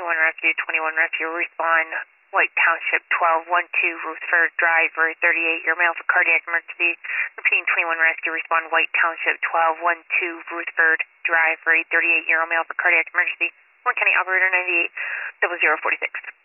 21 Rescue, 21 Rescue, respond. White Township, 1212 Rutherford Drive, Route 38. Your male for cardiac emergency. Repeating 21 Rescue, respond. White Township, 1212 Rutherford Drive, Route 38. Your male for cardiac emergency. Warren County Operator 98 0046.